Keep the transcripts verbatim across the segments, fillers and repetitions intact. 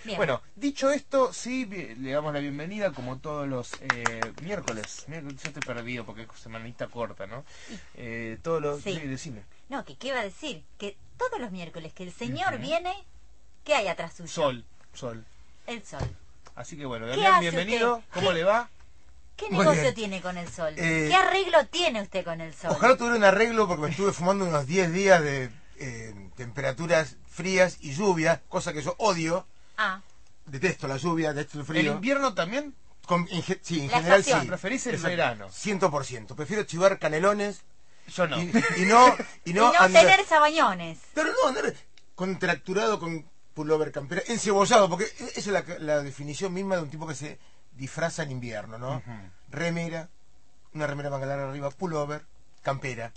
Bien. Bueno, dicho esto, sí, le damos la bienvenida como todos los eh, miércoles. Miércoles, yo estoy perdido porque es semanita corta, ¿no? Eh, todos los... Sí. Sí, decime. No, que qué iba a decir, que todos los miércoles que el señor Ujú. viene, ¿qué hay atrás suyo? Sol, sol. El sol. Así que bueno, ¿Qué Damián, hace bienvenido. usted? ¿Cómo ¿Qué- le va? ¿Qué Muy negocio bien. tiene con el sol? Eh, ¿Qué arreglo tiene usted con el sol? Ojalá tuviera un arreglo porque me estuve fumando unos diez días de eh, temperaturas frías y lluvia, cosa que yo odio. Ah, Detesto la lluvia, detesto el ¿El frío. invierno también? Con- en ge- sí, en La general estación. sí. ¿Preferís el Exacto. verano? cien por ciento. Prefiero chivar canelones Yo no. y, y no, y y no, no andar- tener sabañones. Pero no andar contracturado con pullover campera, encebollado, porque esa es la, la definición misma de un tipo que se disfraza en invierno, ¿no? Ujú. Remera, una remera manga larga arriba, pullover, campera,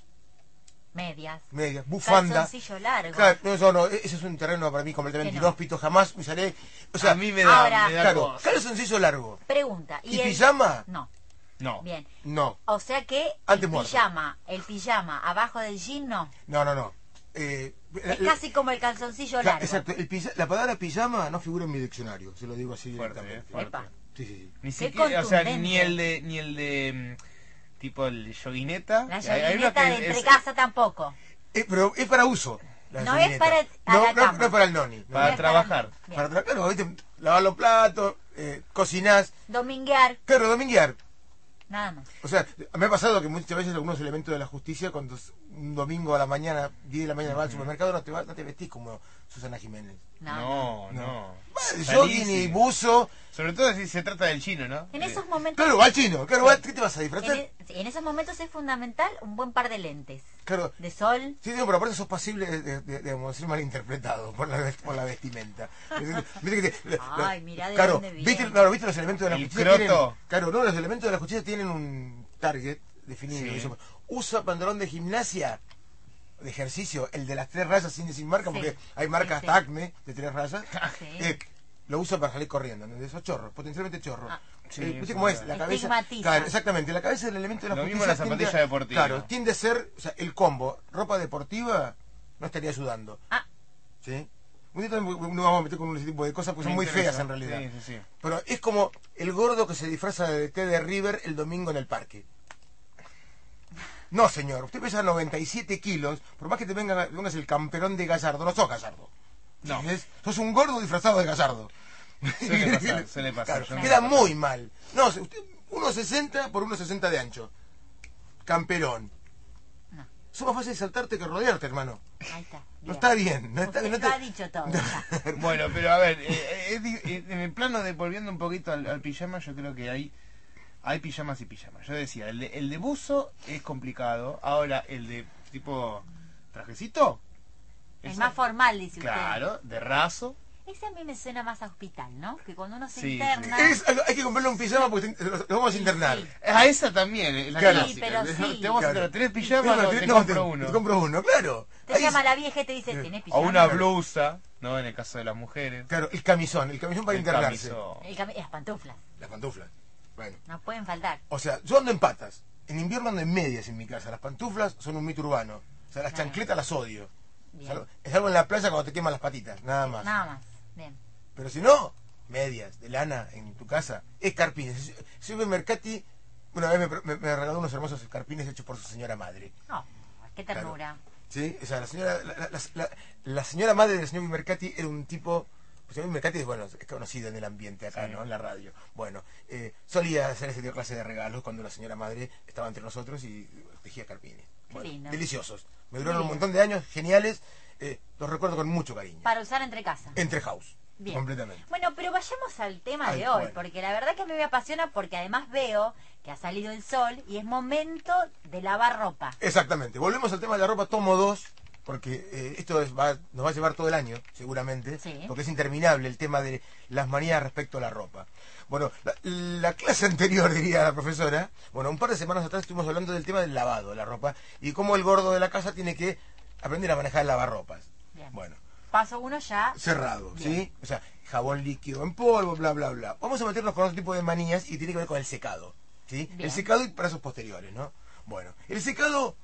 Medias. medias, bufanda. Calzoncillo largo. Claro, no, eso no, ese es un terreno para mí completamente Que no. inhóspito, jamás usaré. O sea, a mí me da, ahora- me da claro, cosa. calzoncillo largo. Pregunta. ¿Y el- pijama? No. No. Bien. No, O sea que Antes el muerto. pijama, el pijama abajo del jean no. no, no, no. Eh, Es la- casi como el calzoncillo la- largo. exacto, el pija- la palabra pijama no figura en mi diccionario, se lo digo así Fuerte, directamente. eh, fuerte. Epa. Sí, sí, sí. Ni Qué siquiera, o sea, contundente. ni el de, ni el de, mm, tipo el yoguineta. La Hay- hay uno yoguineta que de entre es- casa tampoco. Eh, pero es para uso. la No es yoguineta. para- a no, la no, cama. no es para el noni. no. Para No es trabajar. Bien. Para tra- claro, ¿viste? Lavar los platos, eh, cocinás. Dominguear, Claro, dominguear. nada más. O sea, me ha pasado que muchas veces algunos elementos de la justicia, cuando s- un domingo a la mañana, diez de la mañana, vas al supermercado, no te, va- no te vestís como Susana Jiménez. No. No, no. Bueno, Salís jogging y y- buzo. Sobre todo si se trata del chino, ¿no? En Eh, esos momentos, Claro, va al chino. Claro, va- ¿qué te vas a en, disfrazar? e- sí, en esos momentos es fundamental un buen par de lentes. Claro. De sol. Sí, digo, pero aparte sos pasible de, de, de, de ser malinterpretado por la, vest- por la vestimenta. ¿Viste que te- la- Ay, mirá de claro, dónde viene. ¿viste, claro, ¿viste los elementos de la El justicia? croto. Tienen, claro, no, los elementos de la justicia tienen un target definido. Sí. Eso, usa pantalón de gimnasia, de ejercicio, el de las tres rayas sin decir marca, Sí. porque hay marcas Sí, hasta sí. Acme de tres rayas. Sí. Eh, lo usa para salir corriendo, ¿entendés? Esos chorros, potencialmente chorros. Ah. Sí, Eh, ¿Viste sí, cómo es? claro. La cabeza. Estigmatiza. Claro, exactamente. La cabeza del elemento de la Lo mismo justicia. la zapatilla tiende a- deportiva. Claro, tiende a ser, o sea, el combo, ropa deportiva, no estaría ayudando. Ah, ¿Sí? Un día también no vamos a meter con ese tipo de cosas porque Me son muy interesa. feas en realidad. Sí, sí, sí. Pero es como el gordo que se disfraza de té de River el domingo en el parque. No, señor, usted pesa noventa y siete kilos, por más que te venga, pongas el camperón de Gallardo, no sos Gallardo. No. ¿Entendés? Sos un gordo disfrazado de Gallardo. Suele pasar, suele pasar. Claro, Yo no queda me muy mal. No, se- usted, uno sesenta por uno sesenta de ancho. Camperón. no. Es más fácil saltarte que rodearte, hermano. Ahí está. No bien. está bien. No está Usted bien. no lo te- ha dicho todo. ya. Bueno, pero a ver, eh, es di- eh, en el plano de volviendo un poquito al, al pijama, yo creo que hay hay pijamas y pijamas. Yo decía, el de, el de buzo es complicado. Ahora, el de tipo trajecito. Es ese- más formal, dice Claro, de raso. usted. Ese a mí me suena más a hospital, ¿no? Que cuando uno se Sí, interna... Es- hay que comprarle un pijama porque te- lo, lo vamos a internar. Sí. A esa también, es la Claro. clásica. Sí, pero sí. Te vamos a Claro. internar. ¿Tenés pijama? No, No, te- te no, compro te- uno. Te compro uno, claro. Te Ahí llama es- la vieja y te dice, ¿tenés O pijama? una blusa, ¿no? En el caso de las mujeres. Claro, el camisón, el camisón para El internarse. camisón. El cami- Las pantuflas. Las pantuflas. Bueno. No pueden faltar. O sea, yo ando en patas. En invierno ando en medias en mi casa. Las pantuflas son un mito urbano. O sea, las Claro. chancletas las odio. Bien. Salvo- Es algo en la playa cuando te queman las patitas, nada más. Nada más. Bien. Pero si no, medias de lana en tu casa, escarpines. Silvio Mercati una vez me, me- me regaló unos hermosos escarpines hechos por su señora madre. No, qué ternura. ¿Sí? O sea, la señora, la, la- la- la señora madre del señor Mercati era un tipo... El señor Mercati es, bueno, es conocido en el ambiente acá, Sí. ¿no? En la radio. Bueno, eh, solía hacer ese tipo de clase de regalos cuando la señora madre estaba entre nosotros y tejía escarpines. Qué Bueno, lindo. deliciosos. Me duraron un Bien. montón de años, geniales. eh, los recuerdo con mucho cariño. Para usar entre casa. Entre house. Bien. Completamente. Bueno, pero vayamos al tema Ay, de hoy, bueno. porque la verdad que a mí me apasiona porque además veo que ha salido el sol y es momento de lavar ropa. Exactamente. Volvemos al tema de la ropa tomo dos, porque eh, esto es- va- nos va a llevar todo el año, seguramente, Sí. porque es interminable el tema de las manías respecto a la ropa. Bueno, la, la clase anterior, diría la profesora, bueno, un par de semanas atrás estuvimos hablando del tema del lavado de la ropa y cómo el gordo de la casa tiene que aprender a manejar el lavarropas. Bien. Bueno, Paso uno ya. cerrado, Bien. ¿sí? O sea, jabón líquido en polvo, bla, bla, bla. Vamos a meternos con otro tipo de manías y tiene que ver con el secado, ¿sí? Bien. El secado y brazos posteriores, ¿no? Bueno, el secado,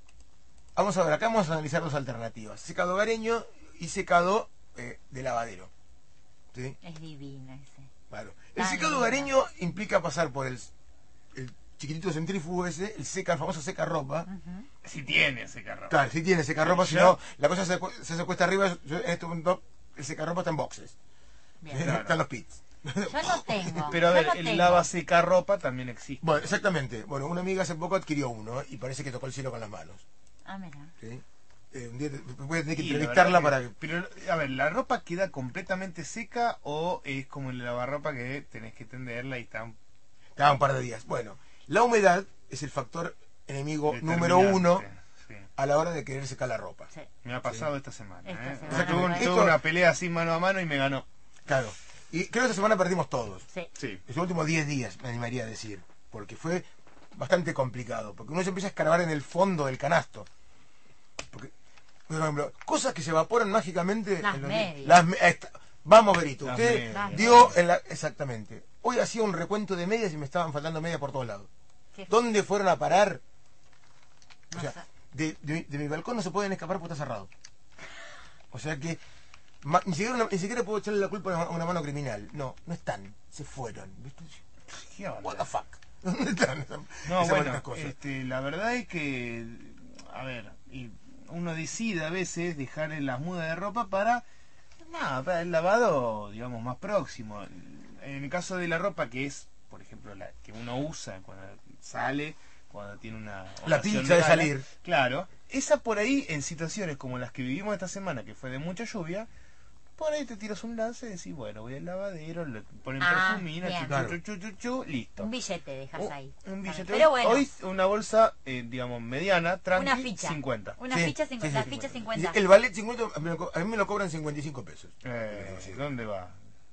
vamos a ver, acá vamos a analizar dos alternativas. Secado hogareño y secado eh, de lavadero. ¿sí? Es divino ese. Claro. El Tan secado lindo. hogareño implica pasar por el, el chiquitito centrífugo ese, el seca, el famoso seca ropa. Ujú. Si tiene ese carro. Claro, si tiene seca ropa, si Yo- no, la cosa se, cu- se hace cuesta arriba. Yo en este momento, el seca ropa está en boxes. Bien. Claro. Están los pits. Yo no tengo. Pero a yo ver, no el tengo. lava seca ropa también existe. Bueno, exactamente. Bueno, una amiga hace poco adquirió uno y parece que tocó el cielo con las manos. Ah, mira. ¿Sí? Eh, un día te- voy a tener que Y la entrevistarla verdad para que- que... Pero, a ver, ¿la ropa queda completamente seca o es como el lavarropa que tenés que tenderla y está Cada un par de días. Bueno, la humedad es el factor enemigo número determinante? uno Sí. a la hora de querer secar la ropa. Sí. Me ha pasado esta semana. Esta ¿eh? semana O sea, tuve, un- fue- tuve Esto- una pelea así mano a mano y me ganó. Claro. Y creo que esta semana perdimos todos. Sí. Sí. Los últimos diez días, me animaría a decir. Porque fue bastante complicado. Porque uno se empieza a escarbar en el fondo del canasto. Porque, por ejemplo, cosas que se evaporan mágicamente. Las en los- medias. las me- ahí está. Vamos, Berito. Las Usted medias. dio en la... Exactamente. Hoy hacía un recuento de medias y me estaban faltando medias por todos lados. Qué- ¿Dónde fueron a parar? O no sea, sé. de, de- de mi balcón no se pueden escapar porque está cerrado. O sea que ma- ni, siquiera una- ni siquiera puedo echarle la culpa a una, a una mano criminal. No, no están. Se fueron. ¿Viste? ¿Qué onda? What the fuck. ¿Dónde están esas, No, esas bueno, buenas cosas? este, la verdad es que, a ver, y uno decide a veces dejar en las mudas de ropa para, nada, para el lavado, digamos, más próximo. En el caso de la ropa que es, por ejemplo, la que uno usa cuando sale, cuando tiene una La ocasión pizza de gala, salir. claro, esa por ahí, en situaciones como las que vivimos esta semana, que fue de mucha lluvia, por ahí te tiras un lance y decís, bueno, voy al lavadero, le ponen Ah, perfumina, bien. chu, Claro. chu, chu, chu, chu, listo. Un billete dejas Un- ahí. Un billete. Pero bueno, Hoy una bolsa, eh, digamos, mediana, tranqui, una ficha. cincuenta. Una Sí, ficha, sí, cincuenta, sí, la ficha sí. cincuenta. El ballet cincuenta, a mí, me lo co- a mí me lo cobran cincuenta y cinco pesos. Eh, ¿Dónde va?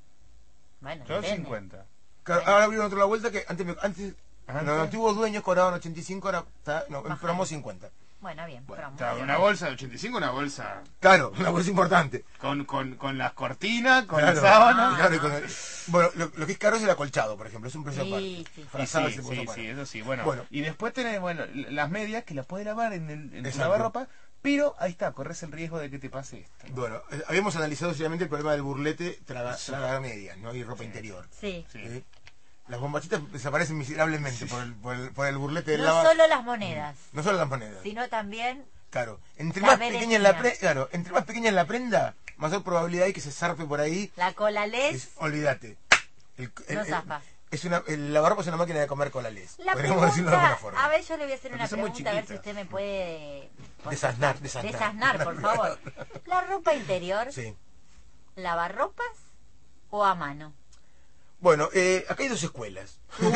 Bueno, Yo depende. cincuenta. Claro, ahora abrieron otro la vuelta que antes, me- antes Ajá, los sí. antiguos dueños cobraban ochenta y cinco, ahora está no, en Bajaron. promo cincuenta. Bueno, bien. Bueno, promo. Claro, una bolsa de ochenta y cinco, una bolsa Claro, una cosa importante. con, con, con las cortinas, con Claro. las sábanas. Ah. Claro, y con el- bueno, lo, lo que es caro es el acolchado, por ejemplo, es un precio Sí, aparte. sí, sí. Y Frazada sí, se puso sí, aparte. sí, eso sí. Bueno, Bueno. y después tenés, bueno, las medias que las podés lavar en el en tu Exacto. lavarropa, pero ahí está, corres el riesgo de que te pase esto. ¿no? Bueno, eh, habíamos analizado seriamente el problema del burlete traga, tragar medias, ¿no? Y ropa interior. Sí. Sí. ¿Sí? Las bombachitas desaparecen miserablemente por, el, por, el, por el burlete del No lava. solo las monedas, No solo las monedas. sino también Claro, entre La más berenjena. pequeña es la pre- claro, entre más pequeña es la prenda, mayor probabilidad hay que se zarpe por ahí. la cola les. Es- olvídate. El, el- No el- zafa. es una, el lavarropa es una máquina de comer con la les. La Podríamos decirlo de alguna pregunta, forma. a ver, yo le voy a hacer Porque una son muy pregunta, a ver si chiquitas. usted me puede Desasnar, desasnar. desasnar, por favor. La ropa interior, Sí. ¿lavarropas o a mano? Bueno, eh, acá hay dos escuelas.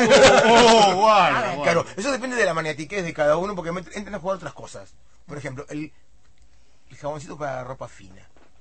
Oh, guarda, A ver. guarda. Claro, eso depende de la maniatiquez de cada uno porque met- entran a jugar otras cosas. Por ejemplo, el, el jaboncito para ropa fina.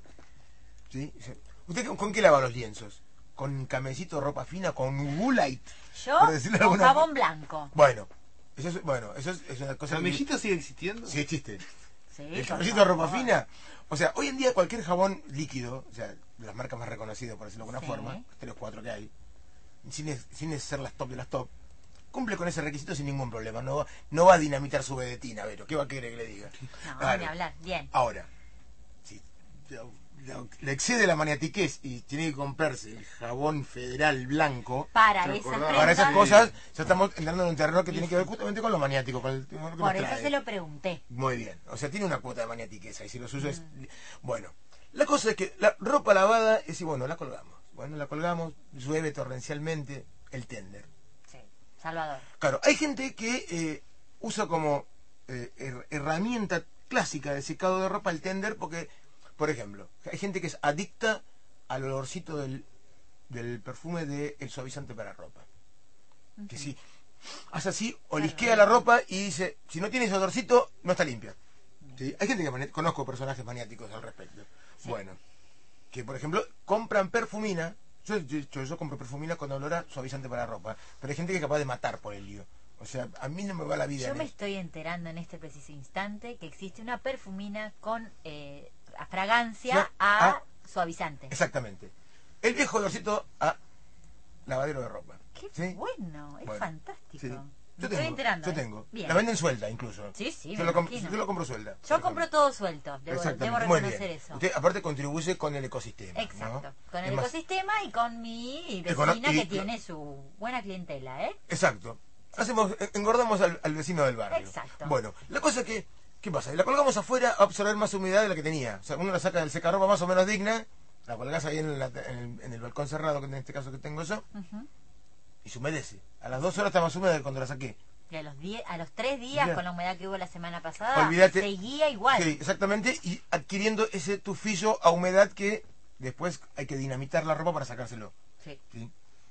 ¿Sí? ¿Usted con, con qué lava los lienzos? ¿Con camecito de ropa fina? ¿Con Woolite? Yo Por decirlo de con alguna jabón forma. blanco. Bueno, eso es, bueno, eso es, es una cosa... que- ¿Camellito sigue existiendo? Sí, existe. Sí, El por camecito de ropa favor. fina. O sea, hoy en día cualquier jabón líquido, o sea, de las marcas más reconocidas, por decirlo de alguna Sí. forma, tres o cuatro que hay, sin, es- sin ser las top de las top, cumple con ese requisito sin ningún problema. No va, no va a dinamitar su vedetina, Vero. ¿Qué va a querer que le diga? No, Claro. ni hablar. Bien. Ahora, si le- le excede la maniatiquez y tiene que comprarse el jabón federal blanco Para ¿Te esas acordás? para esas prendas, cosas, ya estamos entrando en un terreno que Sí, tiene que ver justamente con lo maniático, con el, con lo que nos por eso trae. se lo pregunté. Muy bien, o sea, tiene una cuota de maniatiqueza y si lo suyo es... Mm. Bueno, la cosa es que la ropa lavada es y bueno, la colgamos. Bueno, la colgamos, llueve torrencialmente, el tender. Sí. Salvador. Claro, hay gente que eh, usa como eh, her- herramienta clásica de secado de ropa el tender porque, por ejemplo, hay gente que es adicta al olorcito del, del perfume del suavizante para ropa. Que si hace así, olisquea la ropa y dice, si no tiene ese olorcito, no está limpia. ¿Sí? Hay gente que mani- conozco personajes maniáticos al respecto. Sí. Bueno, que por ejemplo compran perfumina. Yo, yo, yo, yo compro perfumina con olor a suavizante para ropa, pero hay gente que es capaz de matar por el lío. O sea, a mí no me va la vida. Yo en me eso. estoy enterando en este preciso instante que existe una perfumina con eh, a fragancia Ya, a ah. suavizante. Exactamente. El viejo olorcito a lavadero de ropa. Qué ¿Sí? bueno, es Bueno, fantástico. Sí. Yo estoy tengo, enterando, yo ¿eh? tengo. Bien. La venden suelta incluso. Sí, sí, yo me lo, comp- imagino. yo lo compro suelta. Yo por ejemplo. compro todo suelto, debo, Exactamente, debo muy reconocer bien. eso. Usted aparte contribuye con el ecosistema. Exacto, ¿no? con Es el más- ecosistema y con mi Econo- vecina y- que tiene su buena clientela, ¿eh? Exacto. Hacemos, eh, engordamos al, al vecino del barrio. Exacto. Bueno, la cosa es que, ¿qué pasa? La colgamos afuera a absorber más humedad de la que tenía. O sea, uno la saca del secarropa más o menos digna, la colgás ahí en, la- en el, en el balcón cerrado, que en este caso que tengo yo, Ujú. y se humedece. A las dos horas está más húmeda que cuando la saqué. Y a los, diez, a los tres días, Ya. con la humedad que hubo la semana pasada, Olvídate. seguía igual. Sí, exactamente, y adquiriendo ese tufillo a humedad que después hay que dinamitar la ropa para sacárselo. Sí. ¿Sí?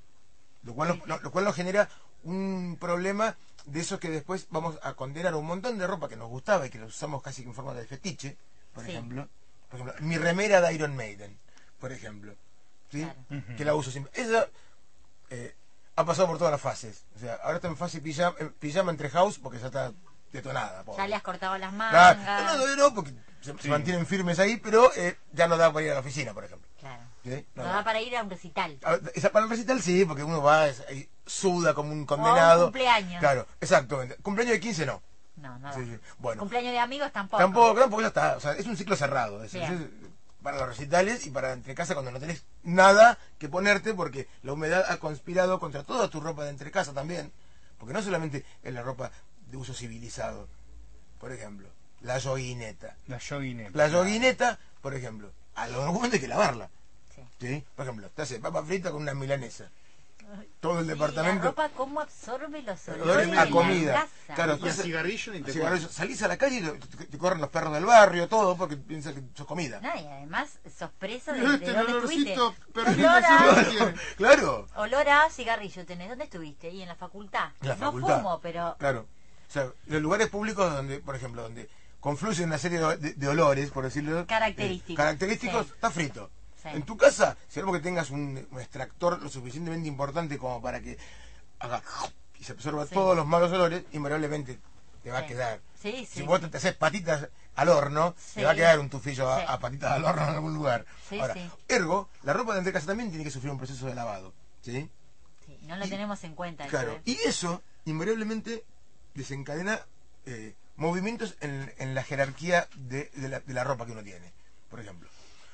Lo cual, nos, lo, lo cual nos genera un problema de esos que después vamos a condenar un montón de ropa que nos gustaba y que la usamos casi en forma de fetiche, por Sí. ejemplo. Por ejemplo, mi remera de Iron Maiden, por ejemplo. ¿Sí? Claro. Ujú. Que la uso siempre. Esa eh, ha pasado por todas las fases. O sea, ahora está en fase pijama, en pijama entre house porque ya está detonada. pobre. Ya le has cortado las Claro, mangas. no, no, todavía no, porque se, se Sí. mantienen firmes ahí, pero eh, ya no da para ir a la oficina, por ejemplo. Claro. ¿Sí? No No da da. para ir a un recital. A ver, esa para el recital sí, porque uno va, es- ahí suda como un O a un condenado. cumpleaños. Claro, exactamente. Cumpleaños de quince no. No, no da. Sí, sí. Bueno, Cumpleaños de amigos tampoco. tampoco, tampoco ya está. O sea, es un ciclo cerrado. Es, Bien. es para los recitales y para entre casa cuando no tenés nada que ponerte, porque la humedad ha conspirado contra toda tu ropa de entre casa también. Porque no solamente es la ropa de uso civilizado. Por ejemplo, la yoguineta. La yoguineta. La yoguineta, por ejemplo, a lo mejor hay que lavarla. Sí. ¿Sí? Por ejemplo, te hace papa frita con una milanesa. Ay, Todo el y la departamento. ropa cómo absorbe los olores Olores de a la comida. casa. Claro, Y a entonces- cigarrillo ni te Así, cuento. ahora salís a la calle y te, te- te corren los perros del barrio, todo, porque piensan que sos comida. No, y además sos preso de, Mirá de este dónde estuviste. olorcito, perdido Olor a, cigarrillo. Claro, olor a cigarrillo tenés. ¿Dónde estuviste? Y en la facultad. en la no facultad. fumo, pero Claro. O sea, los lugares públicos donde, por ejemplo, donde confluyen una serie de, de- de olores, por decirlo. Característicos. eh, característicos, Sí. está frito. Sí. En tu casa, si algo que tengas un, un extractor lo suficientemente importante como para que haga y se absorba Sí. todos los malos olores, invariablemente te va a Sí. quedar. Sí, sí, Si vos sí. te haces patitas al horno, Sí. te va a quedar un tufillo a, Sí. a patitas al horno en algún lugar. Sí, Ahora, sí. ergo, la ropa de entre casa también tiene que sufrir un proceso de lavado. ¿Sí? Sí, no lo Y- tenemos en cuenta. eso, Claro. ¿eh? Y eso, invariablemente, desencadena eh, movimientos en, en la jerarquía de, de la, de la ropa que uno tiene. Por ejemplo,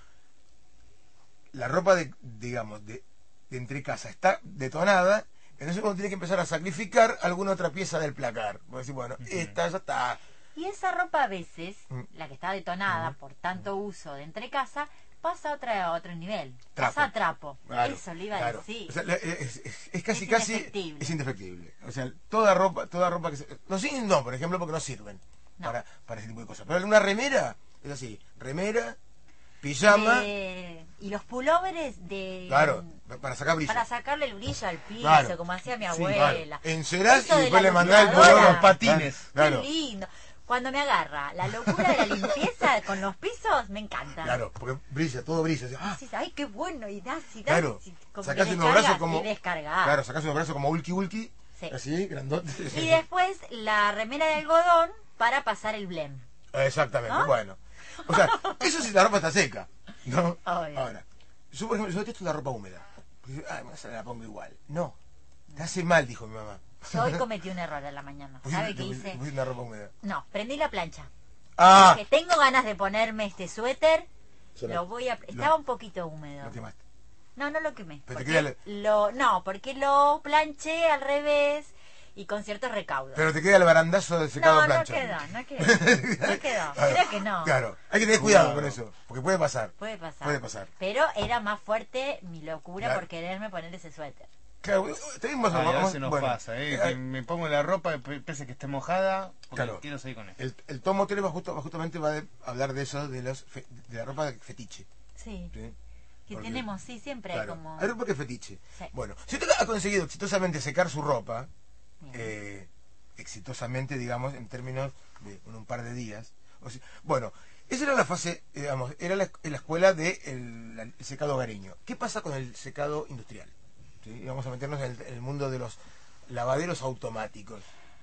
la ropa de, digamos, de, de entre casa está detonada, entonces uno tiene que empezar a sacrificar alguna otra pieza del placar. Vos decís, bueno, esta ya está. Y esa ropa a veces, Mm. la que está detonada por tanto uso de entre casa, pasa a, otra, a otro nivel. Trapo. Pasa a trapo. Claro, Eso le iba a claro. decir. O sea, la- es, es- es casi, Es casi, indefectible. es indefectible. O sea, toda ropa, toda ropa que se, los jeans no, por ejemplo, porque no sirven No. para, para ese tipo de cosas. Pero una remera, es así, remera, pijama, Eh, y los pulóveres de... claro, para sacar brillo. Para sacarle el brillo al piso, Claro. como hacía mi Sí, abuela. Encerás Eso y de después la le mandás el limpiadora. color Los patines. Claro, Qué lindo. Cuando me agarra la locura de la limpieza con los pisos, me encanta. claro, porque brilla, todo brilla. así, ¡ah! Decís, ay, qué bueno, y das, y das, Claro, y como sacás que unos descargas brazos como. y descargas. Claro, sacás unos brazos como Ulki Ulki, Sí. así, grandotes. Y después la remera de algodón para pasar el blem. Exactamente, ¿No? bueno. O sea, eso si la ropa está seca, ¿no? Obvio. Ahora, yo por ejemplo, yo detesto la ropa húmeda. Porque, ay, me la pongo igual. No, te hace mal, dijo mi mamá. Yo hoy cometí un error en la mañana. ¿Sabe qué hice? Pusiste una ropa húmeda. No, prendí la plancha. Ah, Que tengo ganas de ponerme este suéter. Yo no- Lo voy a... lo- Estaba un poquito húmedo. lo quemaste. No, no lo quemé. Pero te porque queda la- lo... No, porque lo planché al revés y con ciertos recaudos. Pero te queda el barandazo de secado no, no plancha. quedó, no quedó. No quedó. Claro, Creo que no. Claro, hay que tener cuidado Cuidado. con eso, porque puede pasar. Puede pasar. Puede pasar. Pero era más fuerte mi locura Claro. por quererme poner ese suéter. Claro, tenemos Ay, a vamos- veces nos bueno, pasa, ¿eh? eh, Que me pongo la ropa, pe- pese que esté mojada, porque Claro. quiero seguir con esto. El, el tomo tres va justo, justamente va a hablar de eso, de los fe- de la ropa de fetiche. Sí. ¿Sí? Que Porque- tenemos, sí, siempre hay Claro, como... hay ropa que es fetiche. Sí. Bueno, si usted ha conseguido exitosamente secar su ropa, Bien. eh, exitosamente, digamos, en términos de en un par de días. O sea, bueno, esa era la fase, eh, digamos, era la, la escuela del de el, el secado hogareño. ¿Qué pasa con el secado industrial? ¿Sí? Y vamos a meternos en el, en el mundo de los lavaderos automáticos.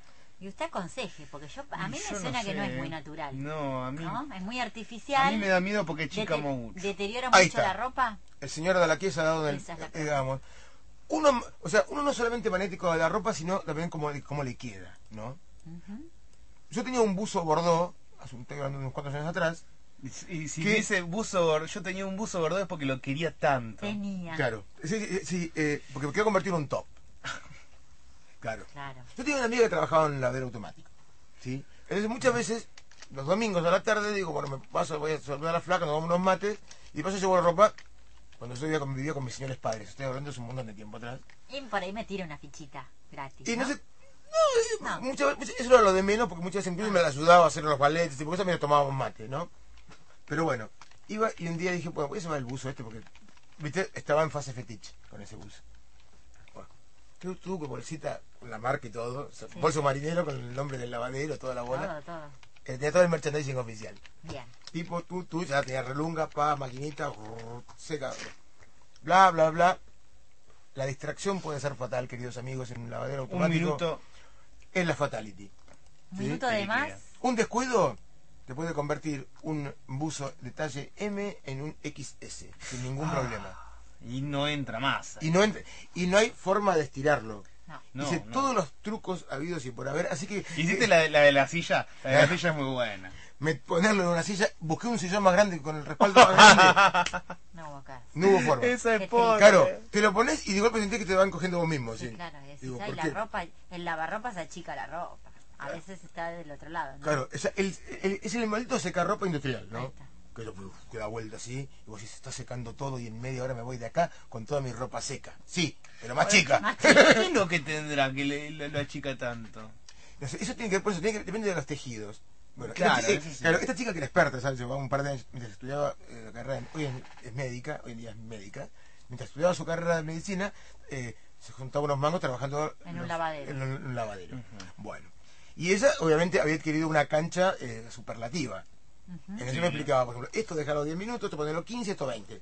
Y usted aconseje, porque yo a mí Yo me suena que no sé. es muy natural. No, a mí, ¿No? Es muy a artificial. mí me da miedo porque chica Dete- mucho. Deteriora Ahí mucho está. la ropa. El señor de la Chiesa ha dado, del, Esa es la digamos, uno, o sea, uno no solamente magnético de la ropa, sino también cómo, le- cómo le queda, ¿no? Ujú. Yo tenía un buzo bordó, hace un, estoy hablando de unos cuantos años atrás, Y, y si ¿Qué? dice buzo gordo, yo tenía un buzo gordo es porque lo quería tanto. Tenía. claro, sí, sí, sí, eh, porque me quiero convertir en un top. Claro. Claro. Yo tenía una amiga que trabajaba en un lavadero automático, ¿sí? Entonces muchas veces, los domingos a la tarde, digo, bueno, me paso, voy a saludar a la flaca, nos vamos unos mates, y paso llevo la ropa, cuando yo vivía con, vivía con mis señores padres, estoy hablando de un montón de tiempo atrás. Y por ahí me tira una fichita gratis. Y no ¿no? sé, no, eh, No. muchas veces, eso era lo de menos, porque muchas veces incluso me la ayudaba a hacer los baletes, y porque eso me tomábamos mate, ¿no? Pero bueno, iba y un día dije, bueno, voy a llevar el buzo este, porque, viste, estaba en fase fetiche con ese buzo. Bueno, tú, tú con bolsita, con la marca y todo, Sí. bolso marinero con el nombre del lavadero, toda la bola. Todo, todo. Eh, tenía todo el merchandising oficial. Bien. Tipo, tú, tú, ya tenía relunga, pa, maquinita, rrr, secador. Bla, bla, bla. La distracción puede ser fatal, queridos amigos, en un lavadero Un automático. minuto. Es la fatality. Un ¿Sí? minuto de Sí, más. quería. Un descuido te puede convertir un buzo de talle M en un X S, sin ningún Ah, problema. Y no entra más. Y no, ent- y no hay forma de estirarlo. No. No, Hice no. todos los trucos habidos y por haber, así que ¿Hiciste la de, la de la silla? La de la silla es muy buena. me ponerlo en una silla, busqué un sillón más grande con el respaldo más grande, No hubo caso. no hubo forma. Esa Qué es pobre. Claro, te lo pones y de golpe sentís que te van cogiendo vos mismo, Sí, ¿sí? claro. Decís, Digo, ay, ¿por la qué? ropa, el lavarropa se achica la ropa. A veces está del otro lado, ¿no? Claro, es el, el- es el maldito secarropa industrial, Ahí ¿no? está. Que, lo- que da vuelta así, y vos decís, se está secando todo y en media hora me voy de acá con toda mi ropa seca. Sí, pero más chica. Más ¿Qué es lo que tendrá que le, lo, lo achica tanto? No sé, eso tiene que ver, por eso tiene que, depende de los tejidos. Bueno, Claro, esta, chi- eh, eso sí. claro, esta chica que era experta, ¿sabes? Llevaba un par de años mientras estudiaba eh, la carrera, en- hoy en- es médica, hoy en día es médica, mientras estudiaba su carrera de medicina, eh, se juntaba unos mangos trabajando En un lavadero. En un, en un lavadero. Ujú. Bueno, y ella obviamente había adquirido una cancha eh, superlativa. Ujú. En eso Sí. me explicaba, por ejemplo, esto déjalo diez minutos, esto ponelo quince, esto veinte.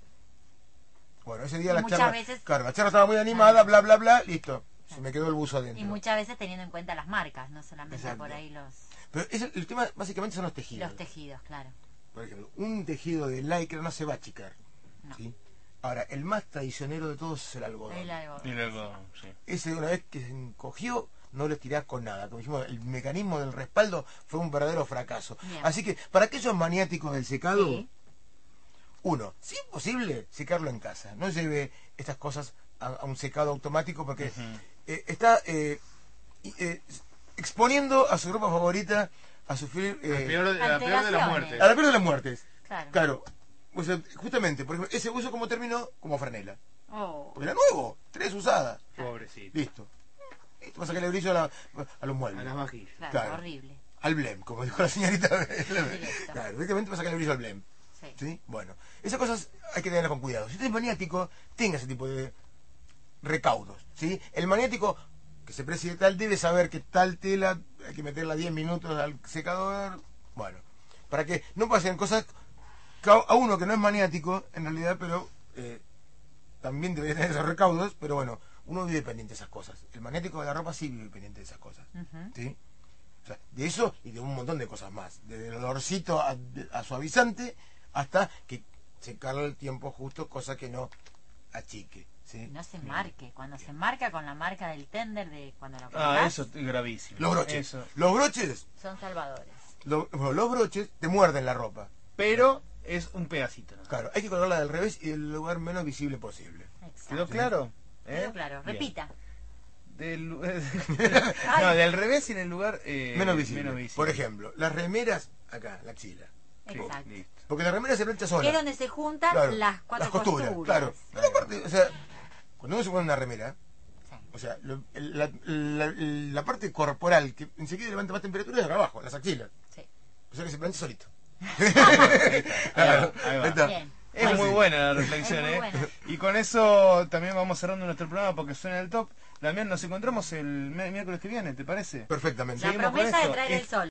Bueno, ese día Y la muchas charla, veces- claro, la charla estaba muy animada, bla, bla, bla, listo. Se Claro. me quedó el buzo adentro. Y muchas veces teniendo en cuenta las marcas, no solamente Exacto. por ahí los, Pero es el, el tema básicamente son los tejidos. los tejidos, claro. Por ejemplo, un tejido de lycra no se va a achicar. No. ¿Sí? Ahora, el más traicionero de todos es el algodón. El algodón. Y luego, sí. Ese una vez que se encogió, no lo estirás con nada. Como dijimos, el mecanismo del respaldo fue un verdadero fracaso. Bien. Así que, para aquellos maniáticos del secado, Sí. uno, si es posible, secarlo en casa. No lleve estas cosas a, a un secado automático porque Ujú. eh, está eh, y- eh, exponiendo a su ropa favorita a sufrir La eh, peor, de- la peor de las alteraciones. muertes. a la peor de las muertes. Claro. Claro. O sea, justamente, por ejemplo, ese uso como terminó como franela. Oh, Porque era nuevo, tres usadas. Pobrecito. Listo. Esto va a sacarle brillo a, la- a los muebles. A las vajillas. claro, claro. horrible. Al blem, como dijo la señorita. Directo. Claro, directamente va a sacarle brillo al blem. Sí. ¿Sí? Bueno, esas cosas hay que tenerlas con cuidado. Si usted es maniático, tenga ese tipo de recaudos. ¿Sí? El maniático que se precie de tal debe saber que tal tela hay que meterla diez minutos al secador. Bueno, para que no pasen cosas que a a uno que no es maniático, en realidad, pero eh, también debería tener esos recaudos, pero bueno, uno vive pendiente de esas cosas. El maniático de la ropa sí vive pendiente de esas cosas. Ujú. ¿Sí? O sea, de eso y de un montón de cosas más. Desde el olorcito a, a suavizante hasta que secarlo el tiempo justo, cosa que no achique. ¿sí? No se marque. Cuando se marca con la marca del tender de cuando lo Ah, compras, eso es gravísimo. Los broches. Eso. Los broches, son salvadores. lo- bueno, los broches te muerden la ropa. Pero es un pedacito. ¿no? Claro, hay que colgarla del revés y del lugar menos visible posible. Exacto. ¿Quedó claro? ¿Eh? Quedó claro. Bien. Repita. Del, lu- Ay. no, del revés y en el lugar eh, menos, visible. menos visible. Por ejemplo, las remeras acá, la axila. Sí, Exacto. listo. Porque la remera se plancha sola. Que es donde se juntan Claro, las cuatro costuras. Claro. Pero aparte, o sea, cuando uno se pone una remera, Sí. o sea, lo- el- la, la- la parte corporal que enseguida levanta más temperatura es acá abajo, las axilas. Sí. O sea que se plancha solito. Ahí va, ahí va. Ahí está. Bien. Es Ahí muy sí. buena la reflexión, Es muy ¿eh? buena. Y con eso también vamos cerrando nuestro programa porque suena el top. Damián, nos encontramos el mi- miércoles que viene, ¿te parece? Perfectamente. La Seguimos con promesa de esto. traer Es- el sol.